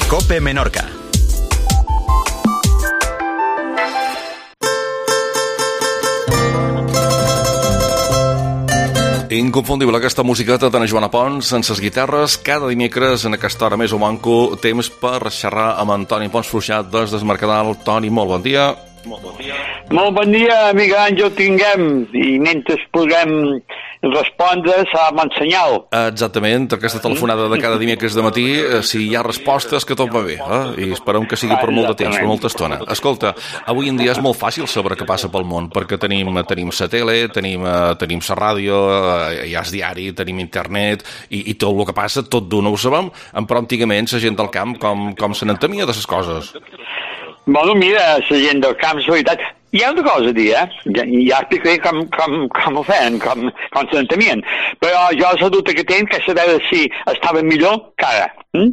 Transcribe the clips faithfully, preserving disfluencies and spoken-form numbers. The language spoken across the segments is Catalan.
COPE Menorca. Inconfundible aquesta musiqueta de Joana Pons, sense les guitarres, cada dimecres en aquesta hora més o manco, temps per xerrar amb Antoni Pons Fluixat des del Mercadal. Toni, molt bon dia. Molt bon dia. Molt bon dia, amiga Àngel, tinguem, i mentre puguem respondre serà bon senyal. Exactament, aquesta telefonada de cada dimecres de matí, si hi ha respostes, que tot va bé, eh? I esperem que sigui per molt de temps, per molta estona. Escolta, avui en dia és molt fàcil saber què passa pel món, perquè tenim tenim la tele, tenim, tenim la ràdio, hi ha el diari, tenim internet, i, i tot el que passa, tot d'una ho sabem, però antigament la gent del camp com, com se n'entemia de les coses. Bueno, mira, la gent del camp, és veritat. Hi ha una cosa a dir, eh? Ja, ja explicaré com, com, com ho feien, com, com se n'entemien. Però jo la dubte que tenc que saber si estava millor que ara. Mm?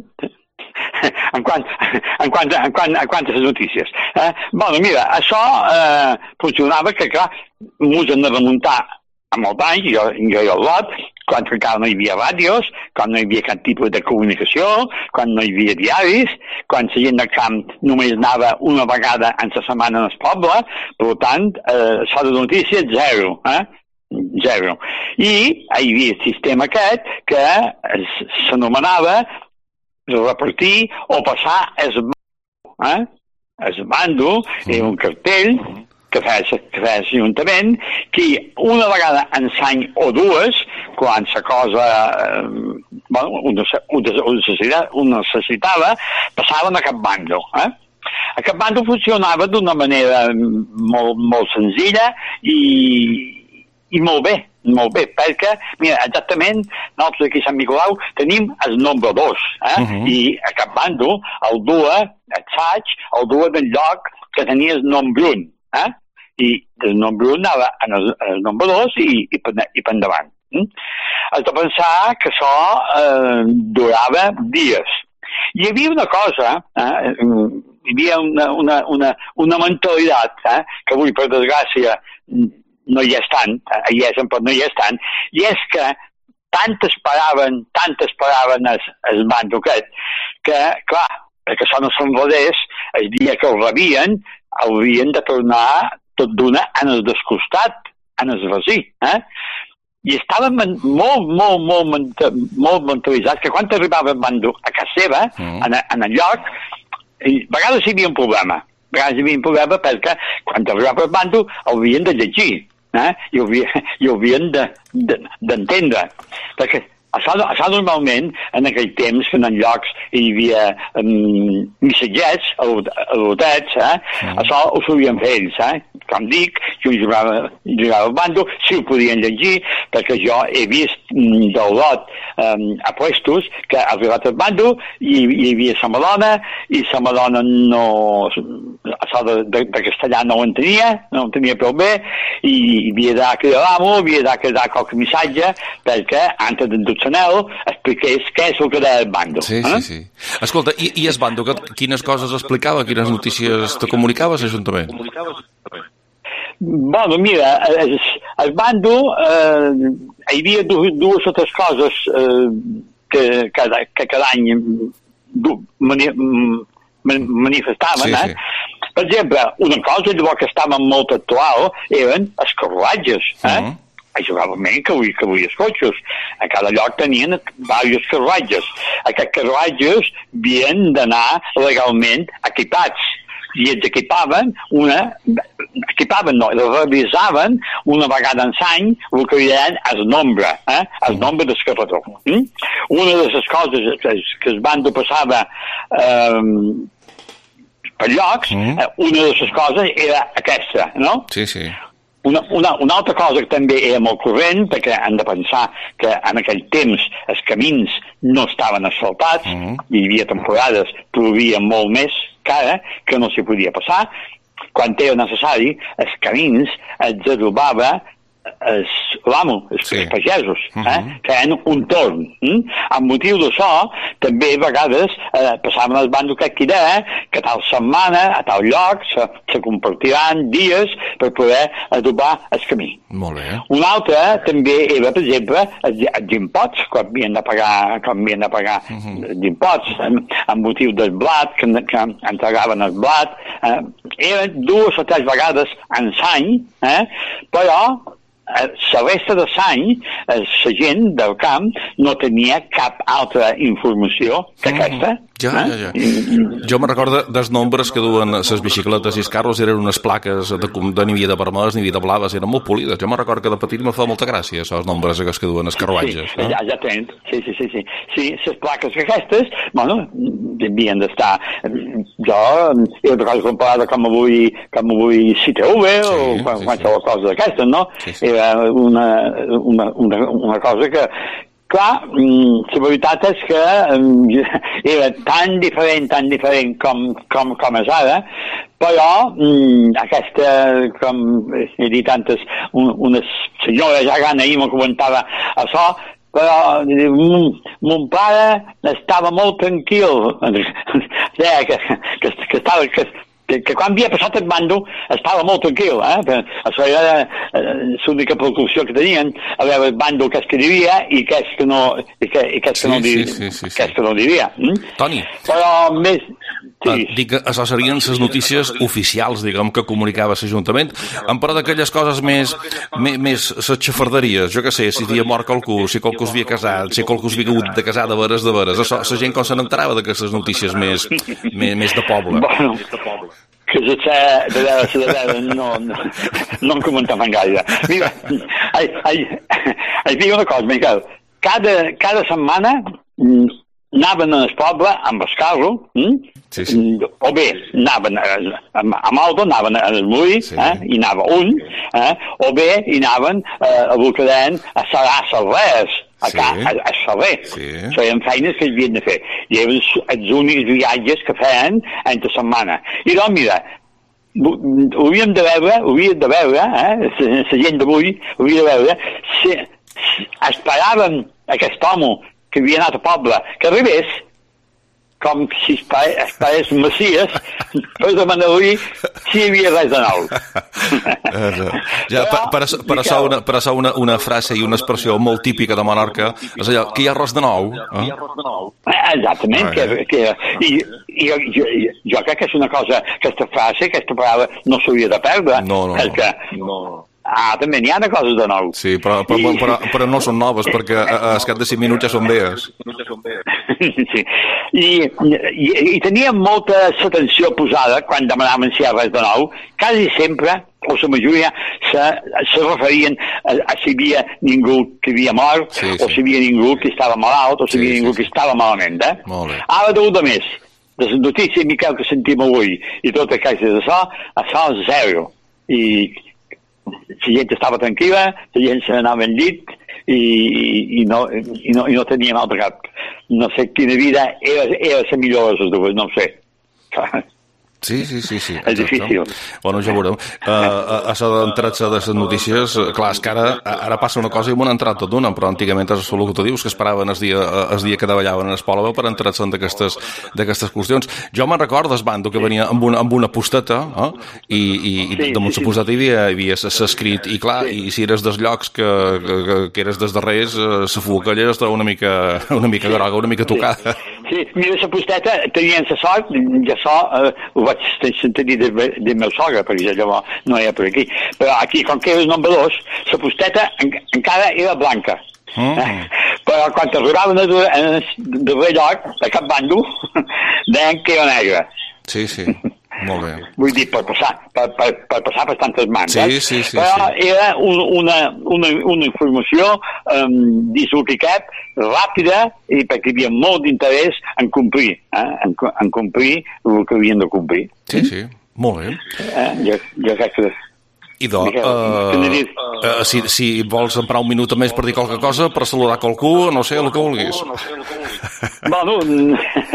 En quant, en quant, en quant, en quant a les notícies. Eh? Bueno, mira, això eh, funcionava que, clar, m'ho hem de remuntar amb el banc, jo, jo i el lot, quan encara no hi havia ràdios, quan no hi havia cap tipus de comunicació, quan no hi havia diaris, quan la gent del camp només anava una vegada en la setmana al poble, per tant, eh, això de notícies, zero, eh? Zero. I hi havia el sistema aquest que s'anomenava repartir o passar el bàndol, eh? El bàndol era un cartell que feia, que feia l'Ajuntament, que una vegada en l'any o dues, quan la cosa eh, bueno, ho necessitava, ho necessitava, passaven a aquest bàndol. Eh? Aquest bàndol funcionava d'una manera molt, molt senzilla i, i molt bé, molt bé, perquè, mira, exactament, nosaltres aquí a Sant Nicolau tenim el nombre dos, eh? Uh-huh. I aquest bàndol el dua, el saig, el dua del lloc que tenia el nombre un, eh? I el nombre un anava en el, el nombre dos i, i, per, i per endavant. Mm? Has de pensar que això eh, durava dies. Hi havia una cosa, eh, hi havia una, una, una, una mentalitat, eh, que avui, per desgràcia, no hi és tant, eh, hi és, però no hi és tant, i és que tant esperaven, tant esperaven el, el bàndol aquest, que, clar, perquè això no s'enredés, el dia que el rebien, haurien de tornar tot d'una en el descostat, en el vací, eh? I estaven molt, molt, molt, molt mentalitzats que quan arribava el bàndol a casa seva, mm. en, en el lloc, a vegades hi havia un problema. A vegades hi havia un problema perquè quan arribava el bàndol haurien de llegir, eh? I haurien d'entendre. Perquè això, això normalment, en aquell temps, en llocs hi havia um, missatgets, al·lotets, eh? Mm. Això ho sabien fer ells, eh? Com dic, jo jugava, jugava al bàndol, si ho podien llegir, perquè jo he vist mm, del lot um, a puestos que ha arribat al bàndol i hi havia la Madonna, i la Madonna no... això de, de, de castellà no ho entenia, no ho entenia prou bé, i hi havia de cridar l'amo, havia de cridar qualque missatge, perquè antes d'endur-se-nel expliqués què és el que era el bàndol. Sí, eh? sí, sí. Escolta, i, i el bàndol, quines coses explicava, quines notícies te comunicava l'Ajuntament? Bueno, mira, el, el bàndol, eh, hi havia dues, dues altres coses eh, que, cada, que cada any du, mani, manifestaven, sí, eh? Sí. Per exemple, una cosa que estava molt actual eren els carruatges, eh? Uh-huh. Igualment que avui, que avui els cotxes. A cada lloc tenien diversos carruatges. Aquests carruatges havien d'anar legalment equipats. I els equipaven una, equipaven no, els revisaven una vegada en l'any el que deien el nombre, eh? El nombre del carretó. Mm? Una de les coses que es van passava eh, per llocs, mm. eh, una de les coses era aquesta, no? Sí, sí. Una, una, una altra cosa que també era molt corrent, perquè han de pensar que en aquell temps els camins no estaven asfaltats, mm. hi havia temporades que plovia molt més que ara, que no s'hi podia passar. Quan era necessari, els camins els adobava l'amo, els sí. pagesos, eh? Uh-huh. feien un torn. Eh? Amb motiu d'això, també a vegades eh, passaven el bando que aquí eh? que a tal setmana, a tal lloc, se, se compartiran dies per poder adobar el camí. Molt bé. Un altre també era, per exemple, els, els impots, que havien de pagar, que havien de pagar uh-huh. els impots, eh? amb motiu del blat, que, que entregaven el blat. Eh? Eren dues o tres vegades en l'any, eh? però la resta de l'any la gent del camp no tenia cap altra informació que mm. aquesta. Ja, eh? ja, ja. Jo me'n recordo dels nombres que duen les bicicletes i els carros, eren unes plaques de, de ni havia de vermelles ni havia de blaves, eren molt polides. Jo me'n recordo que de petit me fa molta gràcia, els nombres que duen els carruatges. Sí, no? ja, ja tens. Sí, sí, sí, sí. Sí, les plaques aquestes, bueno, devien d'estar. Jo, era una cosa comparada com avui, com avui C T V sí, o sí, qualsevol sí. cosa d'aquestes, no? Sí, sí. Era una, una, una, una cosa que clar, la veritat és que era tan diferent, tan diferent com, com, com és ara, però aquesta, com he dit antes, una senyora ja gran ahir m'ho comentava això, però mon pare estava molt tranquil, que, que, que estava... Que, Que, que quan havia passat el bando estava molt tranquil, eh? Això era eh, l'única precaució que tenien, a veure el bando que es que diria i que és que no, i que, i que, és que, sí, no, dir, sí, sí, sí, sí. que, és que no diria. Mm? Toni, però més... Sí. Uh, dic que això serien les notícies oficials, diguem, que comunicava l'Ajuntament, en part d'aquelles coses més, més, més les xafarderies, jo què sé, si havia mort qualcú, si qualcú s'havia casat, si qualcú s'havia hagut de casar de veres de veres, això, la gent com se n'enterava d'aquestes notícies més, més, més de poble. Bueno, que se de veure, de veure, no, no, no en comentem gaire. Mira, et dic una cosa, Miquel, cada, cada setmana anaven al poble amb el carro, hm? sí, sí. o bé anaven amb, amb auto, anaven al molí, sí. eh? i anava un, eh? o bé hi anaven eh, a Bucadent a serrar serrers, a, sí. a, a serrer. Sí. Feien feines que havien de fer. I eren els únics viatges que feien entre setmana. I doncs, mira, hauríem de veure, hauríem de veure, eh? la gent d'avui hauria de veure, si, si esperàvem aquest home que havia anat a poble, que arribés com si esperés Messies per demanar-li si hi havia res de nou. Ja, per, per, per això una, per això una, una frase i una expressió molt típica de Menorca és allò, que hi ha res de nou. Eh? Exactament. Ah, que, que, i, i jo, jo crec que és una cosa, aquesta frase, aquesta paraula no s'hauria de perdre. No, no, perquè, no. Ah, també n'hi ha de coses de nou. Sí, però, però, I... però, però no són noves, perquè al cap de cinc minuts ja són velles. Sí. I, i, i teníem molta atenció posada quan demanaven si hi ha res de nou. Quasi sempre, o la majoria, se, se referien a, a si hi havia ningú que havia mort, sí, sí. o si hi havia ningú que estava malalt, o si hi havia sí, ningú sí, que estava malament. Eh? Molt bé. Ara de de més, de les notícies, Miquel, que sentim avui, i tot aquestes d'això, això és zero. I la gent estava tranquil·la, la gent se n'anava en llit i, i, no, i, no, i no teníem altre cap. No sé quina vida era, era la millor de les dues, no ho sé. Sí, sí, sí, sí. És difícil. Bueno, ja veurem. Uh, això d'entrar-se de les notícies, clar, és que ara, ara passa una cosa i m'ho han entrat tot d'una, però antigament és el que tu dius, que esperaven el dia, el dia que davallaven en el poble per entrar-se d'aquestes d'aquestes qüestions. Jo me'n recordo el bando que venia amb una, amb una posteta, eh? I, i, i sí, damunt la sí, posteta hi havia, hi havia s'escrit, i clar, sí. i si eres dels llocs que, que, que eres des darrers, la fuacalla estava una mica, una mica groga, una mica tocada. Sí, sí. Mira, la posteta tenien la sort, ja so, eh, ho vaig sentir del, del meu sogre, perquè llavors no era per aquí. Però aquí, com que era el nombre dos, la posteta en, encara era blanca. Mm. Eh? Però quan arribaven a darrer lloc, a cap bando, deien que era negra. Sí, sí. Molt bé. Vull dir, per passar per, per, per passar per tantes mans, sí, eh? Sí, sí, però sí. era un, una, una, una informació um, dins el que cap, ràpida, i perquè hi havia molt d'interès en complir, eh? en, en complir el que havien de complir. Sí, sí, molt bé. Eh? Jo, jo crec que... Idò, uh, uh, si, si vols emprar un minut més per dir qualque cosa, per saludar qualcú, no sé, el que vulguis. Bueno,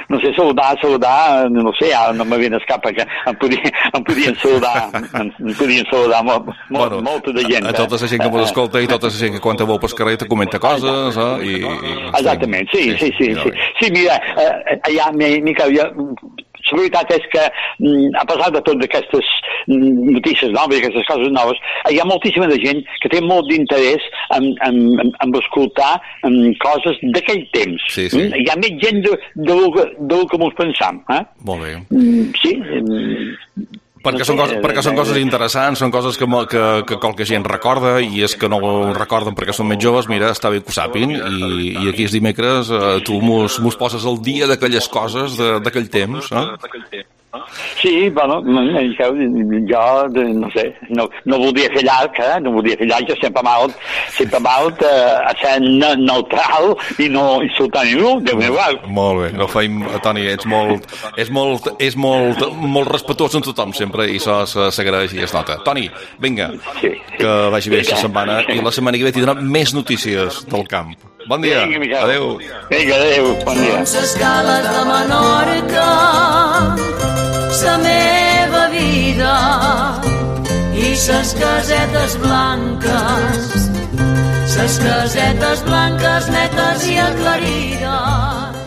no sé, saludar, saludar, no sé, ara no me viene escapa que em podien, em podien saludar, em, em podien saludar molt, molt, bueno, molta de gent. A, a tota la gent que mos escolta i tota la gent que quan te veu pel carrer te comenta coses, eh? I, i... Exactament, sí, sí, sí. Sí, sí. sí mira, eh, allà, Miquel, jo... La veritat és que, a pesar de totes aquestes notícies noves i aquestes coses noves, hi ha moltíssima de gent que té molt d'interès en, en, en, en escoltar en coses d'aquell temps. Sí, sí. Hi ha més gent de, de, de, de que ens pensam. Eh? Molt bé. Sí. Perquè, no sé, són coses, perquè són coses interessants, són coses que, que, que qualque gent recorda, i és que no ho recorden perquè són més joves. Mira, està bé que ho sàpin, i, i aquí és dimecres, eh, tu mos, mos poses el dia d'aquelles coses d'aquell temps, eh? Sí, bueno, jo, no sé, no, no voldria fer llarg, eh? no voldria fer llarg, jo sempre mal, sempre mal eh, a ser neutral i no insultar ningú, Déu-meu. Molt bé, no feim, Toni, ets molt, és molt, és molt, molt respetuós amb tothom sempre, i això s'agraeix i es nota. Toni, vinga, sí. Que vagi bé aquesta setmana, i la setmana que ve tindrà més notícies del camp. Bon dia, vinga, adeu. Vinga, adeu, bon dia. Les escales de Menorca, sa meva vida, i ses casetes blanques, ses casetes blanques netes i aclarides.